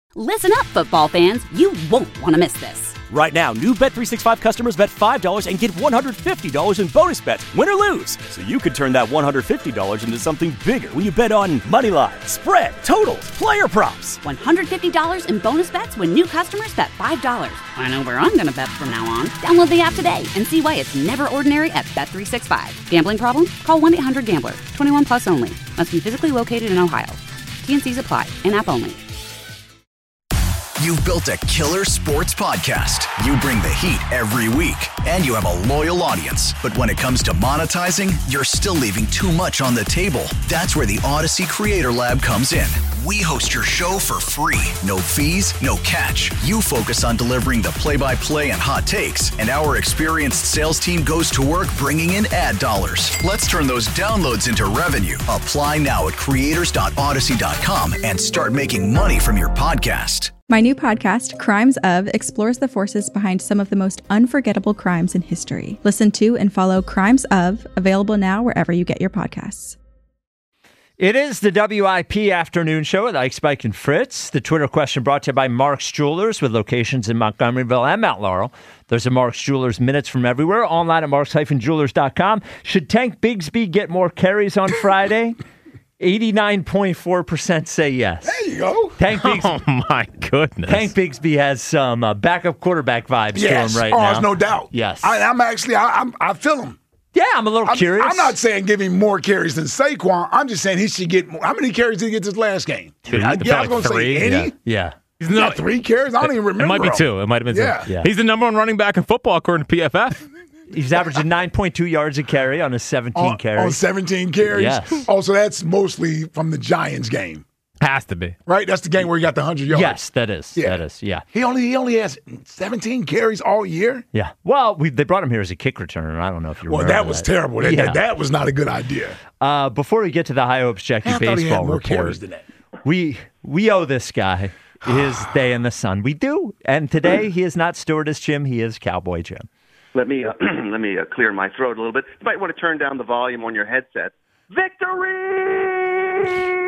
Listen up, football fans. You won't want to miss this. Right now, new Bet365 customers bet $5 and get $150 in bonus bets, win or lose. So you could turn that $150 into something bigger when you bet on money line, spread, totals, player props. $150 in bonus bets when new customers bet $5. I know where I'm going to bet from now on. Download the app today and see why it's never ordinary at Bet365. Gambling problem? Call 1-800-GAMBLER. 21 plus only. Must be physically located in Ohio. T&Cs apply. In-app only. You've built a killer sports podcast. You bring the heat every week, and you have a loyal audience. But when it comes to monetizing, you're still leaving too much on the table. That's where the Odyssey Creator Lab comes in. We host your show for free. No fees, no catch. You focus on delivering the play-by-play and hot takes, and our experienced sales team goes to work bringing in ad dollars. Let's turn those downloads into revenue. Apply now at creators.odyssey.com and start making money from your podcast. My new podcast, Crimes Of, explores the forces behind some of the most unforgettable crimes in history. Listen to and follow Crimes Of, available now wherever you get your podcasts. It is the WIP afternoon show with Ike, Spike, and Fritz. The Twitter question brought to you by Mark's Jewelers with locations in Montgomeryville and Mount Laurel. There's a Mark's Jewelers minutes from everywhere, online at marks-jewelers.com. Should Tank Bigsby get more carries on Friday? 89.4% say yes. There you go. Tank Bigsby, oh, my goodness. Tank Bigsby has some backup quarterback vibes to him right now. There's no doubt. Yes. I feel him. Yeah, I'm a little curious. I'm not saying give him more carries than Saquon. I'm just saying he should get more. How many carries did he get this last game? I was going to say any. Yeah. He's not 3 carries? I don't even remember. It might be 2. It might have been 2. Yeah. He's the number 1 running back in football, according to PFF. He's averaging 9.2 yards a carry on his 17 carries. On 17 carries? Yes. Oh, so that's mostly from the Giants game. Has to be. Right? That's the game where he got the 100 yards. Yes, that is. Yeah. That is, yeah. He only has 17 carries all year? Yeah. Well, they brought him here as a kick returner. I don't know if you remember. Well, that was terrible. That was not a good idea. Before we get to the High Hopes Jackie baseball report, carries than that. we owe this guy his day in the sun. We do. And today, he is not Stewardess Jim. He is Cowboy Jim. Let me clear my throat a little bit. You might want to turn down the volume on your headset. Victory!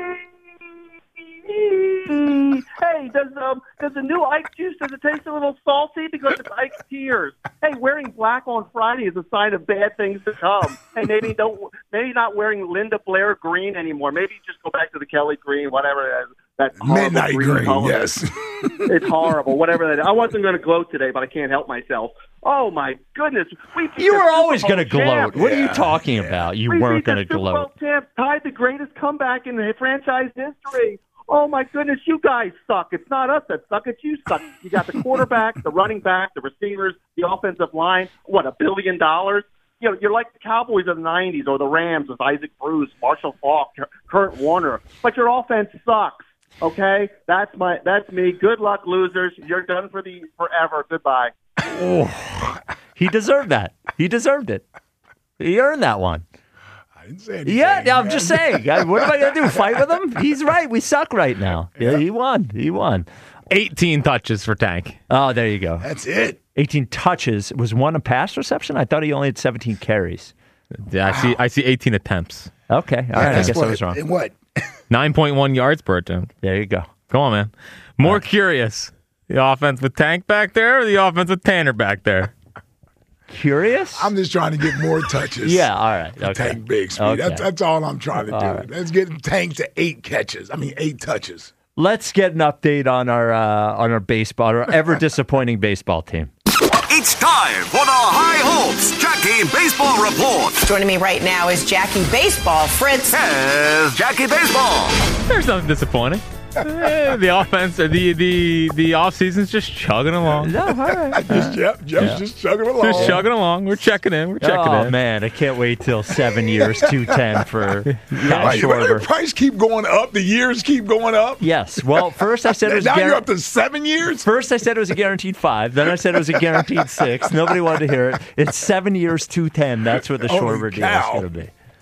Hey, does the new Ike juice, does it taste a little salty because it's Ike's tears? Hey, wearing black on Friday is a sign of bad things to come. Hey, maybe not wearing Linda Blair green anymore. Maybe just go back to the Kelly green, whatever it is. That midnight green, color. Yes. It's horrible, whatever that is. I wasn't going to gloat today, but I can't help myself. Oh, my goodness. You were always going to gloat. What are you Yeah. talking about? You weren't going to gloat. Champ tied the greatest comeback in the franchise history. Oh, my goodness, you guys suck. It's not us that suck. It's you suck. You got the quarterback, the running back, the receivers, the offensive line. What, $1 billion? You know, you're like the Cowboys of the 90s or the Rams with Isaac Bruce, Marshall Faulk, Kurt Warner. But your offense sucks, okay? That's me. Good luck, losers. You're done for forever. Goodbye. Oh, he deserved that. He deserved it. He earned that one. I didn't say anything. Yeah, I'm just saying. What am I going to do? Fight with him? He's right. We suck right now. Yeah, he won. 18 touches for Tank. Oh, there you go. That's it. 18 touches. Was one a pass reception? I thought he only had 17 carries. Yeah, I see 18 attempts. Okay. All right. I guess I was wrong. And what? 9.1 yards per attempt. There you go. Come on, man. More curious. The offense with Tank back there or the offense with Tanner back there? Curious? I'm just trying to get more touches. Yeah, all right. Okay. Tank Bigsby. Okay. That's all I'm trying to do. Right. Let's get Tank to 8 touches. Let's get an update on our baseball, our ever disappointing baseball team. It's time for the High Hopes Jackie Baseball Report. Joining me right now is Jackie Baseball. Fritz. Here's Jackie Baseball. There's nothing disappointing. The offense, the off season's just chugging along. No, all right. Jeff's just chugging along. Just chugging along. We're checking in. Oh, man, I can't wait till 7 years, 210 for Why Schwarber. the price keep going up? The years keep going up? Yes. Well, first I said it was now you're up to 7 years? First I said it was a guaranteed 5. Then I said it was a guaranteed 6. Nobody wanted to hear it. It's 7 years, 210. That's what the Schwarber deal is going to be.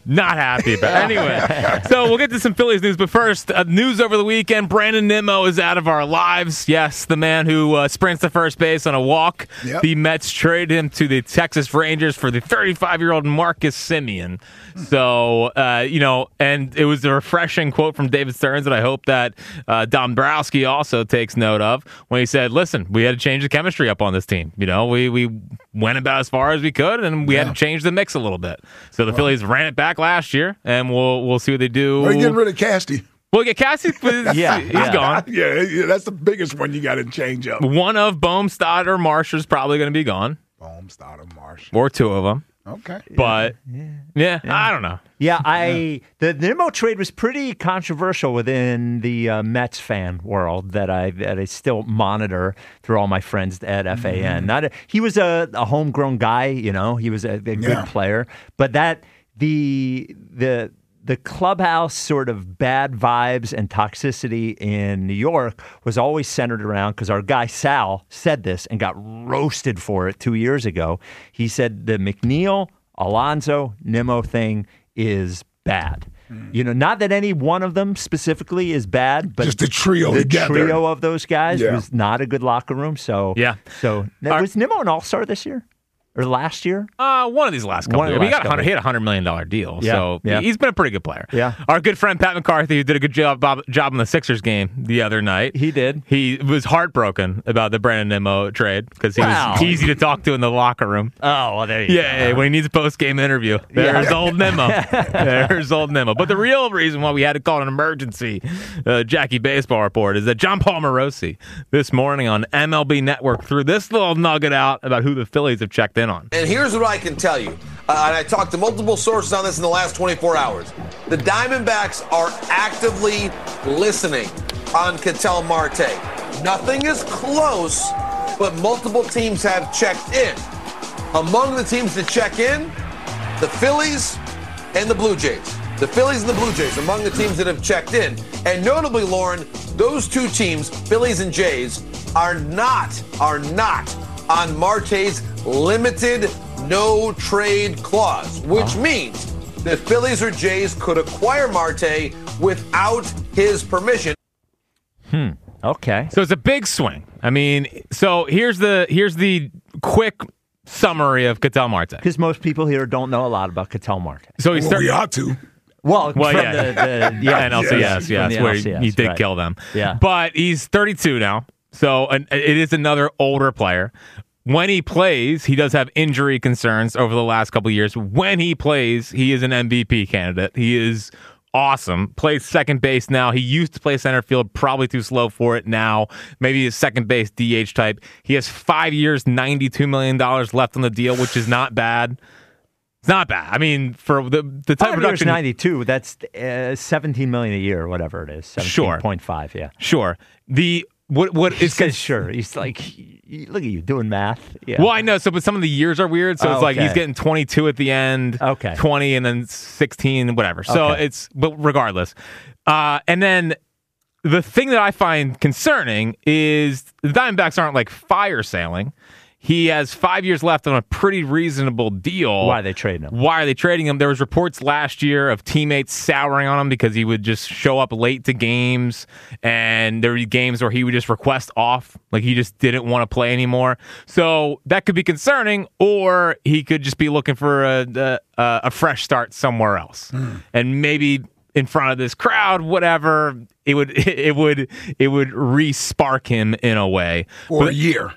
Not happy about it. Anyway, so we'll get to some Phillies news, but first, news over the weekend. Brandon Nimmo is out of our lives. Yes, the man who sprints to first base on a walk. Yep. The Mets traded him to the Texas Rangers for the 35-year-old Marcus Semien. So, and it was a refreshing quote from David Stearns that I hope that Dombrowski also takes note of when he said, listen, we had to change the chemistry up on this team. We went about as far as we could, and we had to change the mix a little bit. So the Phillies ran it back last year, and we'll see what they do. Are you getting rid of Casty? Well, yeah, Cassie, he's gone. Yeah, that's the biggest one you got to change up. One of Bohm, Stoddard, or Marsh is probably going to be gone. Bohm, Stoddard, Marsh. Or two of them. Okay. But, I don't know. Yeah, the Nimmo trade was pretty controversial within the Mets fan world that I still monitor through all my friends at FAN. He was a homegrown guy, he was a good player, but that the clubhouse sort of bad vibes and toxicity in New York was always centered around, because our guy Sal said this and got roasted for it 2 years ago. He said the McNeil, Alonso, Nimmo thing is bad. Not that any one of them specifically is bad, but just the trio together. Trio of those guys was not a good locker room. So was Nimmo an all-star this year? Or last year? One of these last couple years. He had a $100 million deal, so he's been a pretty good player. Yeah. Our good friend Pat McCarthy, who did a good job in the Sixers game the other night. He did. He was heartbroken about the Brandon Nimmo trade because he was easy to talk to in the locker room. Oh, well, there you go. Yeah, when he needs a post-game interview. There's old Nimmo. There's old Nimmo. But the real reason why we had to call an emergency Jackie Baseball Report is that John Paul Morosi this morning on MLB Network threw this little nugget out about who the Phillies have checked in on. And here's what I can tell you. And I talked to multiple sources on this in the last 24 hours. The Diamondbacks are actively listening on Ketel Marte. Nothing is close, but multiple teams have checked in. Among the teams to check in, the Phillies and the Blue Jays. The Phillies and the Blue Jays among the teams that have checked in. And notably, Lauren, those two teams, Phillies and Jays, are not on Marte's limited no-trade clause, which means the Phillies or Jays could acquire Marte without his permission. Okay. So it's a big swing. I mean, so here's the quick summary of Ketel Marte. Because most people here don't know a lot about Ketel Marte. So we ought to. Well, and LCS, where he did kill them. Yeah. But he's 32 now, so it is another older player. When he plays, he does have injury concerns over the last couple of years. When he plays, he is an MVP candidate. He is awesome. Plays second base now. He used to play center field, probably too slow for it now. Maybe a second base DH type. He has 5 years, $92 million left on the deal, which is not bad. It's not bad. I mean, for the type of production, 92. That's $17 million a year, or whatever it is. 17.5. Yeah. Sure. What is sure? He's like, look at you doing math. Yeah. Well, I know. So, but some of the years are weird. So it's like he's getting 22 at the end. Okay. 20 and then 16, whatever. So but regardless. And then the thing that I find concerning is the Diamondbacks aren't like fire sailing. He has 5 years left on a pretty reasonable deal. Why are they trading him? There was reports last year of teammates souring on him because he would just show up late to games, and there would be games where he would just request off, like he just didn't want to play anymore. So that could be concerning, or he could just be looking for a fresh start somewhere else, and maybe in front of this crowd, whatever. It would re-spark him in a way for a year.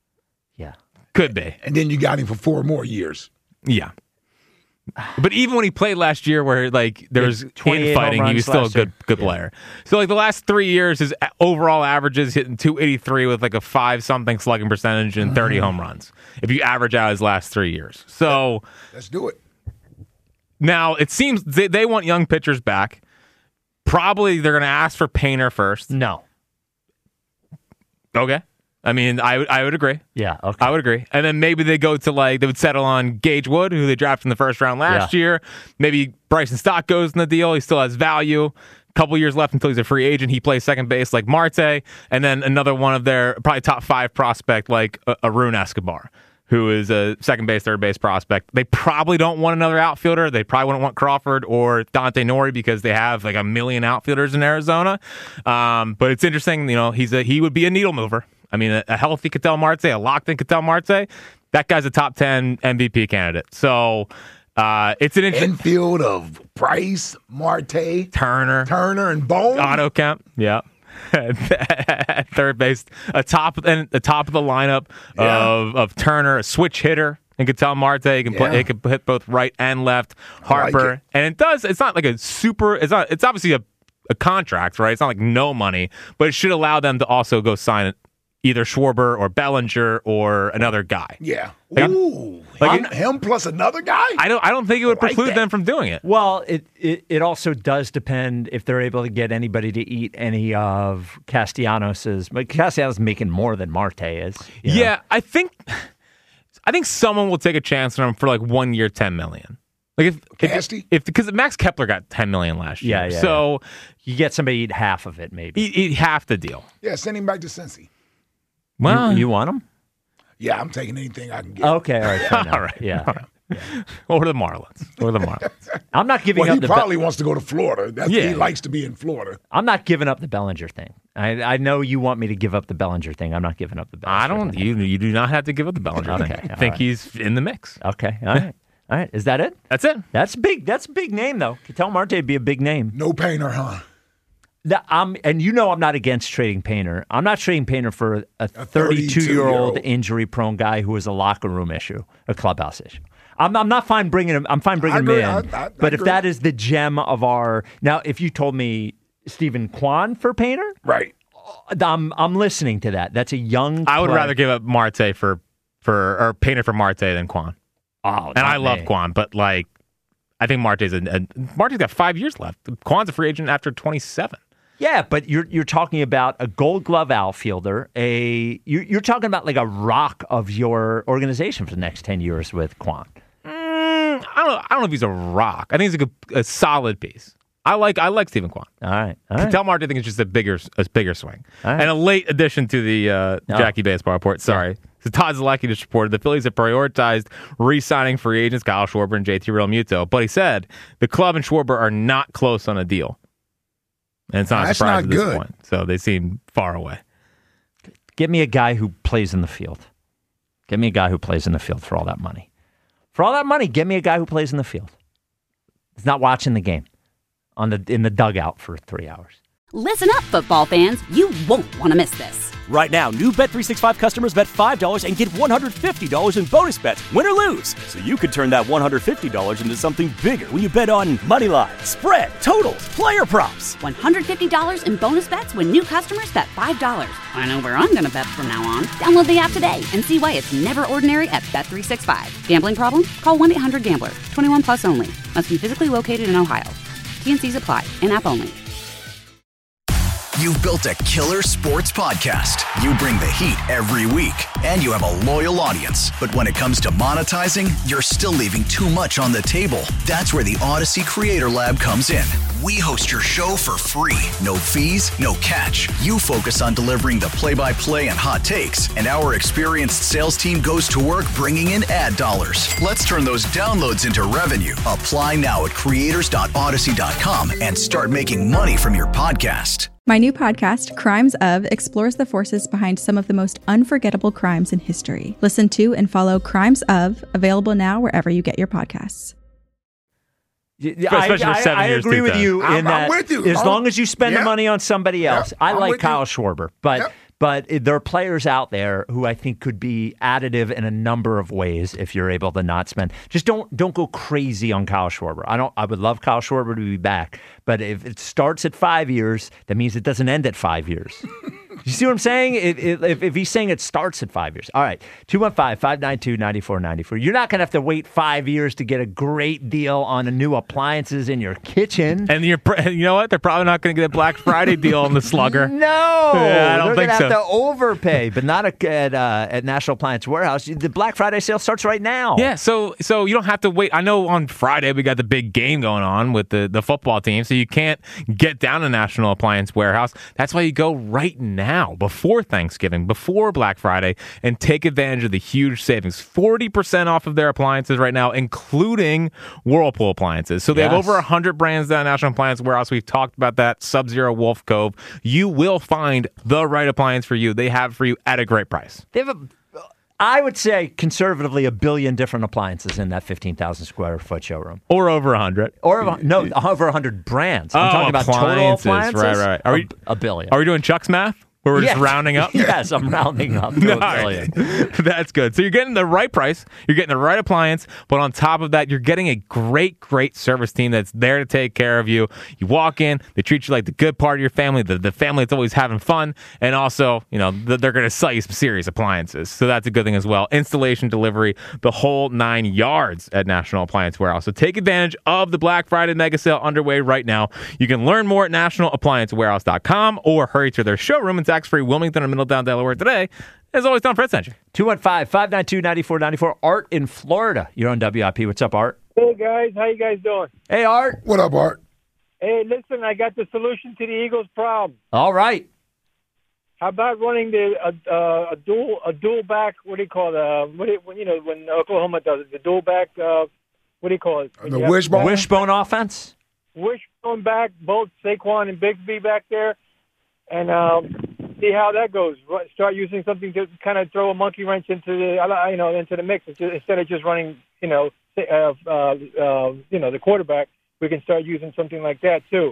Could be. And then you got him for 4 more years. Yeah. But even when he played last year where like there was infighting, he was still a good player. So like the last 3 years, his overall averages hitting 283 with like a 5-something slugging percentage and 30 home runs. If you average out his last 3 years. So let's do it. Now it seems they want young pitchers back. Probably they're going to ask for Painter first. No. Okay. I mean, I would agree. Yeah, okay. I would agree. And then maybe they go to they would settle on Gage Wood, who they drafted in the first round last year. Maybe Bryson Stott goes in the deal. He still has value. A couple years left until he's a free agent. He plays second base like Marte. And then another one of their probably top 5 prospect like Arun Escobar. who is a second base, third base prospect. They probably don't want another outfielder. They probably wouldn't want Crawford or Dante Nori because they have like a million outfielders in Arizona. But it's interesting, he would be a needle mover. I mean, a healthy Ketel Marte, a locked-in Ketel Marte, that guy's a top 10 MVP candidate. So it's an interesting infield of Price, Marte, Turner, and Bone. Otto Kemp, yeah. Third base, the top of the lineup of Turner, a switch hitter, and Ketel Marte. He can hit both right and left. Harper, like and it's not like it's obviously a contract, right? It's not like no money, but it should allow them to also go sign either Schwarber or Bellinger or another guy. Yeah. Like, Ooh. Him plus another guy? I don't think it would preclude them from doing it. Well, it also does depend if they're able to get anybody to eat any of Castellanos's. But Castellanos making more than Marte is. Yeah, I think someone will take a chance on him for like 1 year, $10 million. Like because Max Kepler got $10 million last year. Yeah. So you get somebody to eat half of it, maybe. Eat half the deal. Yeah, send him back to Cincy. Well, you want him? Yeah, I'm taking anything I can get. Okay, all right. All right. Yeah. All right. Yeah. Or the Marlins. I'm not giving up he probably wants to go to Florida. He likes to be in Florida. I'm not giving up the Bellinger thing. I know you want me to give up the Bellinger thing. I'm not giving up the Bellinger thing. You do not have to give up the Bellinger thing. I think he's in the mix. Okay. All right. Is that it? That's it. That's big. That's a big name, though. Ketel Marte would be a big name. No Painter, huh? And I'm not against trading Painter. I'm not trading Painter for a 32-year-old injury-prone guy who is a locker room issue, a clubhouse issue. I'm not fine bringing him. I'm fine bringing him in. But if that is the gem of our now, if you told me Stephen Kwan for Painter, right? I'm listening to that. That's a young. I would rather give up Marte or Painter for Marte than Kwan. Oh, and I love Kwan, but like I think Marte's got 5 years left. Kwan's a free agent after 27. Yeah, but you're talking about a Gold Glove outfielder. You're talking about like a rock of your organization for the next 10 years with Kwan. I don't know if he's a rock. I think he's a solid piece. I like Stephen Kwan. All right. Ketel Marte, I think it's just a bigger swing. Right. And a late addition to the Jackie Baseball Report. Sorry. Yeah. So Todd Zaleski just reported the Phillies have prioritized re-signing free agents Kyle Schwarber and JT Realmuto. But he said the club and Schwarber are not close on a deal. And it's not a surprise at this point. So they seem far away. Get me a guy who plays in the field. Get me a guy who plays in the field for all that money. For all that money, get me a guy who plays in the field. He's not watching the game in the dugout for 3 hours. Listen up, football fans. You won't want to miss this. Right now, new Bet365 customers bet $5 and get $150 in bonus bets, win or lose. So you could turn that $150 into something bigger when you bet on money line, spread, totals, player props. $150 in bonus bets when new customers bet $5. I know where I'm going to bet from now on. Download the app today and see why it's never ordinary at Bet365. Gambling problem? Call 1-800-GAMBLER. 21 plus only. Must be physically located in Ohio. T&Cs apply. In-app only. You've built a killer sports podcast. You bring the heat every week, and you have a loyal audience. But when it comes to monetizing, you're still leaving too much on the table. That's where the Odyssey Creator Lab comes in. We host your show for free. No fees, no catch. You focus on delivering the play-by-play and hot takes, and our experienced sales team goes to work bringing in ad dollars. Let's turn those downloads into revenue. Apply now at creators.odyssey.com and start making money from your podcast. My new podcast, Crimes Of, explores the forces behind some of the most unforgettable crimes in history. Listen to and follow Crimes Of, available now wherever you get your podcasts. I agree with you in that. I'm with you. As long as you spend the money on somebody else. I like Kyle Schwarber, but there are players out there who I think could be additive in a number of ways if you're able to not spend. Just don't go crazy on Kyle Schwarber. I would love Kyle Schwarber to be back, but if it starts at 5 years, that means it doesn't end at 5 years. You see what I'm saying? If he's saying it starts at 5 years. All right, 215-592-9494. You're not going to have to wait 5 years to get a great deal on the new appliances in your kitchen. And you know what? They're probably not going to get a Black Friday deal on the Slugger. No, I don't think so. They're going to have to overpay, but not at National Appliance Warehouse. The Black Friday sale starts right now. Yeah, so you don't have to wait. I know on Friday we got the big game going on with the football team, so you can't get down to National Appliance Warehouse. That's why you go right now, before Thanksgiving, before Black Friday, and take advantage of the huge savings. 40% off of their appliances right now, including Whirlpool appliances. So they have over 100 brands down at National Appliance Warehouse. We've talked about that. Sub-Zero, Wolf Cove. You will find the right appliance for you. They have it for you at a great price. They have I would say conservatively 1 billion different appliances in that 15,000 square foot showroom. Or over 100. Or over 100 brands. I'm talking about total appliances. Right. Are we 1 billion? Are we doing Chuck's math? Where we're just rounding up? Yes, I'm rounding up to 1 billion. That's good. So you're getting the right price, you're getting the right appliance, but on top of that, you're getting a great service team that's there to take care of you. You walk in, they treat you like the good part of your family, the family that's always having fun, and also, they're going to sell you some serious appliances. So that's a good thing as well. Installation, delivery, the whole 9 yards at National Appliance Warehouse. So take advantage of the Black Friday mega sale underway right now. You can learn more at nationalappliancewarehouse.com or hurry to their showroom in tax-free Wilmington or Middletown, Delaware today. As always, Tom Fred sent you. 215-592-9494. Art in Florida. You're on WIP. What's up, Art? Hey, guys. How you guys doing? Hey, Art. What up, Art? Hey, listen, I got the solution to the Eagles' problem. All right. How about running a dual back? What do you call it? When Oklahoma does it, the dual back. What do you call it? The wishbone offense. Wishbone back, both Saquon and Bigsby back there, and see how that goes. Start using something to kind of throw a monkey wrench into the mix instead of just running the quarterback. We can start using something like that too.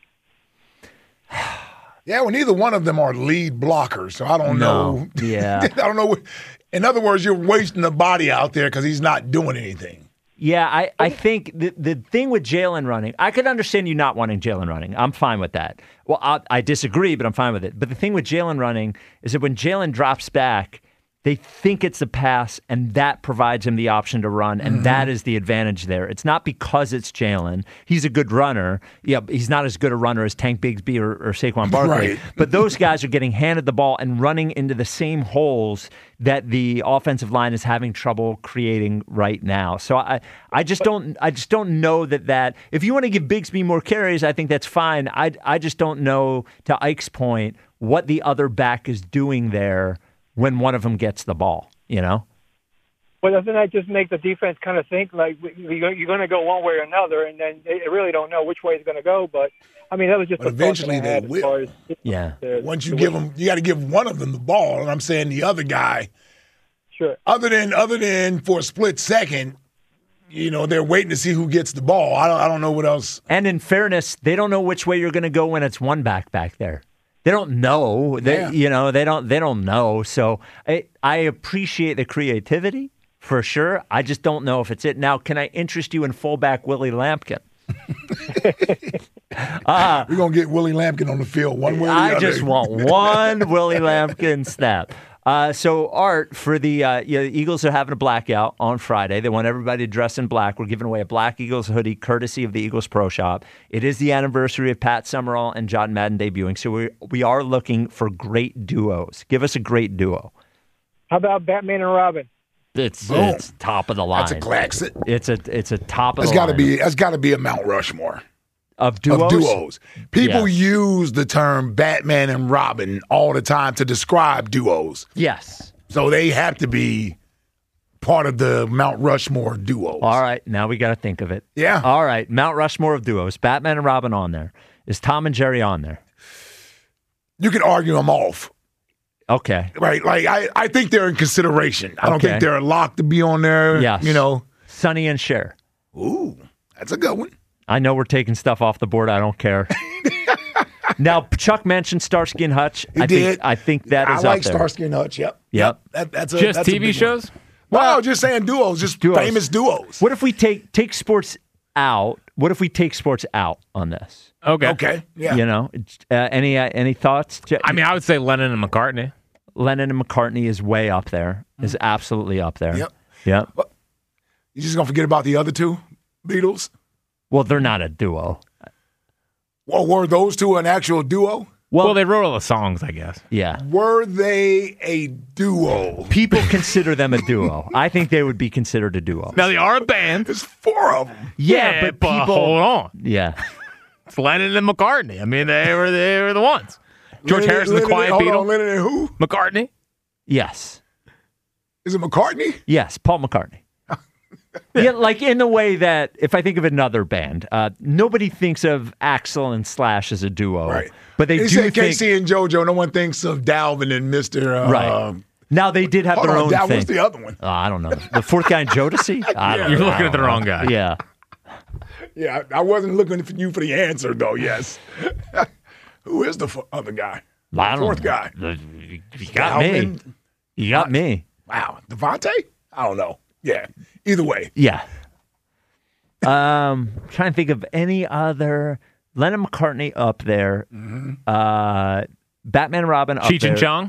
Yeah, well, neither one of them are lead blockers, so I don't know. Yeah. I don't know. In other words, you're wasting the body out there because he's not doing anything. Yeah, I think the thing with Jalen running, I could understand you not wanting Jalen running. I'm fine with that. Well, I disagree, but I'm fine with it. But the thing with Jalen running is that when Jalen drops back, they think it's a pass, and that provides him the option to run, and that is the advantage there. It's not because it's Jalen. He's a good runner. Yeah, he's not as good a runner as Tank Bigsby or Saquon Barkley. Right. But those guys are getting handed the ball and running into the same holes that the offensive line is having trouble creating right now. So I just don't know that if you want to give Bigsby more carries, I think that's fine. I just don't know, to Ike's point, what the other back is doing there when one of them gets the ball, Well, doesn't that just make the defense kind of think like you're going to go one way or another, and then they really don't know which way it's going to go? But I mean, that was just. But eventually they will. Once you give them, you got to give one of them the ball, and I'm saying the other guy. Sure. Other than for a split second, they're waiting to see who gets the ball. I don't know what else. And in fairness, they don't know which way you're going to go when it's one back there. They don't know. They don't know. So I appreciate the creativity for sure. I just don't know if it's it. Now, can I interest you in fullback Willie Lampkin? We're gonna get Willie Lampkin on the field one way or the other. I just want one Willie Lampkin snap. So, Art, for the Eagles are having a blackout on Friday. They want everybody to dress in black. We're giving away a black Eagles hoodie courtesy of the Eagles Pro Shop. It is the anniversary of Pat Summerall and John Madden debuting, so we are looking for great duos. Give us a great duo. How about Batman and Robin? It's top of the line. That's a classic. It's a top of the line. That's got to be a Mount Rushmore. Of duos? People use the term Batman and Robin all the time to describe duos. Yes. So they have to be part of the Mount Rushmore duos. All right. Now we got to think of it. Yeah. All right. Mount Rushmore of duos. Batman and Robin on there. Is Tom and Jerry on there? You can argue them off. Okay. Right. Like, I think they're in consideration. I don't think they're locked to be on there. Yes. Sonny and Cher. Ooh, that's a good one. I know we're taking stuff off the board. I don't care. Now, Chuck mentioned Starsky and Hutch. I think that is up there. I like Starsky and Hutch. Yep. That's just TV shows? Well, just saying duos, just famous duos. What if we take sports out? What if we take sports out on this? Okay. Yeah. Any thoughts? I mean, I would say Lennon and McCartney. Lennon and McCartney is way up there. Is absolutely up there. Yep. Well, you just gonna forget about the other two Beatles? Well, they're not a duo. Well, were those two an actual duo? Well, they wrote all the songs, I guess. Yeah. Were they a duo? People consider them a duo. I think they would be considered a duo. Now, they are a band. There's four of them. Yeah, but people... hold on. Yeah. It's Lennon and McCartney. I mean, they were the ones. George Harrison, the Quiet Beatle. Hold on, Lennon and who? McCartney. Yes. Is it McCartney? Yes, Paul McCartney. Yeah, like in the way that if I think of another band, nobody thinks of Axl and Slash as a duo, Right. But they He do said think KC and JoJo. No one thinks of Dalvin and Mr. Right. Now they did have hold their on, own Dal, thing. what's the other one? I don't know. The fourth guy in Jodeci? I don't You're know. looking at the wrong guy. Yeah. Yeah, I wasn't looking for you for the answer, though, yes. Who is the other guy? I don't Fourth know. guy. You got me. Dalvin? You got me. Wow. Devontae? I don't know. Yeah. Either way. Yeah. Trying to think of any other. Lennon McCartney up there. Batman and Robin up Cheech there. and Chong?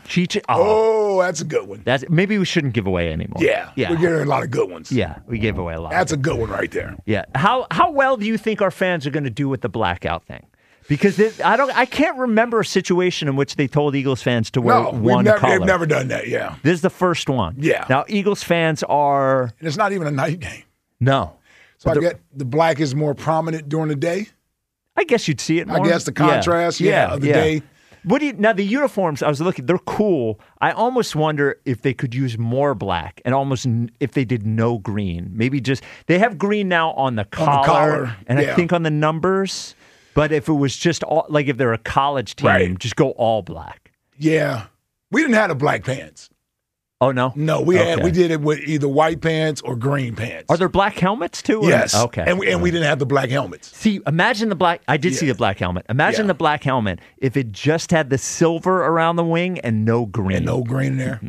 Oh, that's a good one. Maybe we shouldn't give away anymore. Yeah. Yeah. We're getting a lot of good ones. Yeah, we gave away a lot. That's a good one right there. Yeah. How well do you think our fans are going to do with the blackout thing? Because I can't remember a situation in which they told Eagles fans to wear one color. They've never done that, yeah. This is the first one. Yeah. Now, Eagles fans are... And it's not even a night game. No. So I get the black is more prominent during the day. I guess you'd see it more. I guess the contrast, of the day. Now, the uniforms, I was looking, they're cool. I almost wonder if they could use more black and if they did no green. Maybe just, they have green now on the collar. And I think on the numbers. But if it was just all, like if they're a college team, just go all black. Yeah. We didn't have the black pants. Oh, no? No, we did it with either white pants or green pants. Are there black helmets too? Yes. Okay. And we didn't have the black helmets. See, imagine the black. I did see the black helmet. Imagine the black helmet if it just had the silver around the wing and no green. And no green there.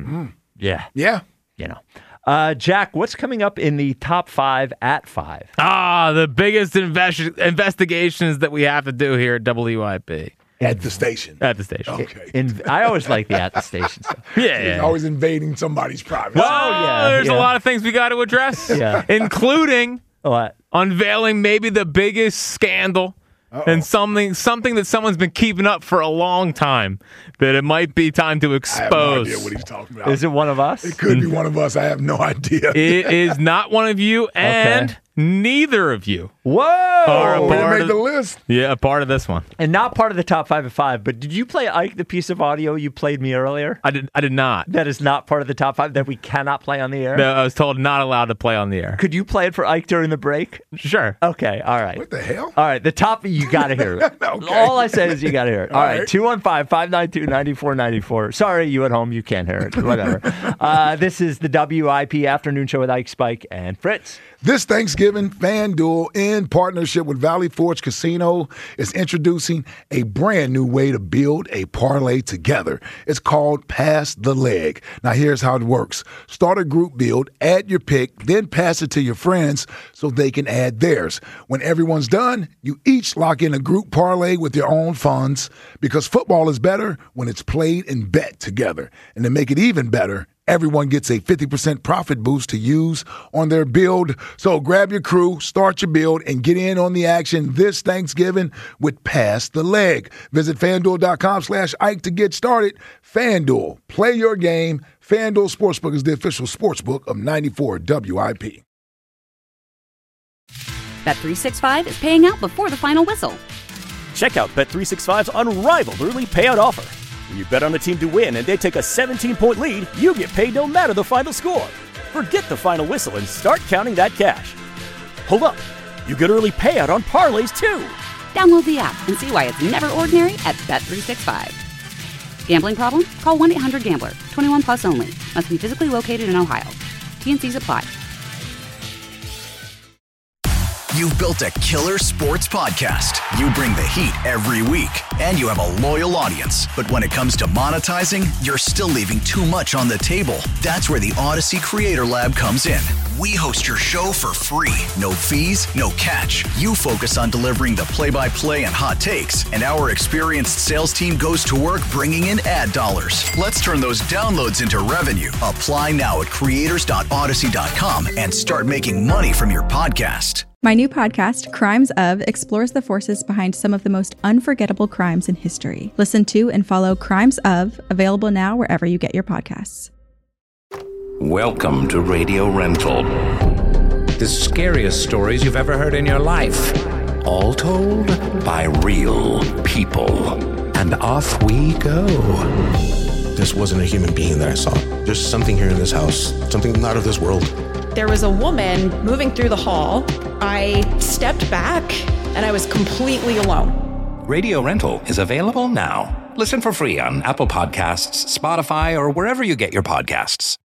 Yeah. Yeah. You know. Jack, what's coming up in the top 5 at 5? The biggest investigations that we have to do here at WIP. At the station. At the station. Okay. I always like the at the station stuff. He's always invading somebody's privacy. Well, there's a lot of things we got to address, including unveiling maybe the biggest scandal and something that someone's been keeping up for a long time that it might be time to expose. I have no idea what he's talking about. Is it one of us? It could be one of us. I have no idea. It is not one of you, and neither of you. Whoa! Are a Way to part make of the list. Yeah, a part of this one. And not part of the top 5 at 5, but did you play Ike, the piece of audio you played me earlier? I did not. That is not part of the top 5 that we cannot play on the air? No, I was told not allowed to play on the air. Could you play it for Ike during the break? Sure. Okay, all right. What the hell? All right, the top, you got to hear it. Okay. All I said is you got to hear it. All right, right. 215-592-9494. Sorry, you at home, you can't hear it. Whatever. This is the WIP Afternoon Show with Ike, Spike, and Fritz. This Thanksgiving, FanDuel, in partnership with Valley Forge Casino, is introducing a brand new way to build a parlay together. It's called Pass the Leg. Now, here's how it works. Start a group build, add your pick, then pass it to your friends so they can add theirs. When everyone's done, you each lock in a group parlay with your own funds because football is better when it's played and bet together. And to make it even better, everyone gets a 50% profit boost to use on their build. So grab your crew, start your build, and get in on the action this Thanksgiving with Pass the Leg. Visit FanDuel.com/Ike to get started. FanDuel, play your game. FanDuel Sportsbook is the official sportsbook of 94 WIP. Bet365 is paying out before the final whistle. Check out Bet365's unrivaled early payout offer. When you bet on a team to win and they take a 17-point lead, you get paid no matter the final score. Forget the final whistle and start counting that cash. Hold up. You get early payout on parlays, too. Download the app and see why it's never ordinary at Bet365. Gambling problem? Call 1-800-GAMBLER. 21 plus only. Must be physically located in Ohio. T&Cs apply. You've built a killer sports podcast. You bring the heat every week, and you have a loyal audience. But when it comes to monetizing, you're still leaving too much on the table. That's where the Odyssey Creator Lab comes in. We host your show for free. No fees, no catch. You focus on delivering the play-by-play and hot takes, and our experienced sales team goes to work bringing in ad dollars. Let's turn those downloads into revenue. Apply now at creators.odyssey.com and start making money from your podcast. My new podcast, Crimes Of, explores the forces behind some of the most unforgettable crimes in history. Listen to and follow Crimes Of, available now wherever you get your podcasts. Welcome to Radio Rental. The scariest stories you've ever heard in your life. All told by real people. And off we go. This wasn't a human being that I saw. There's something here in this house, something not of this world. There was a woman moving through the hall. I stepped back and I was completely alone. Radio Rental is available now. Listen for free on Apple Podcasts, Spotify, or wherever you get your podcasts.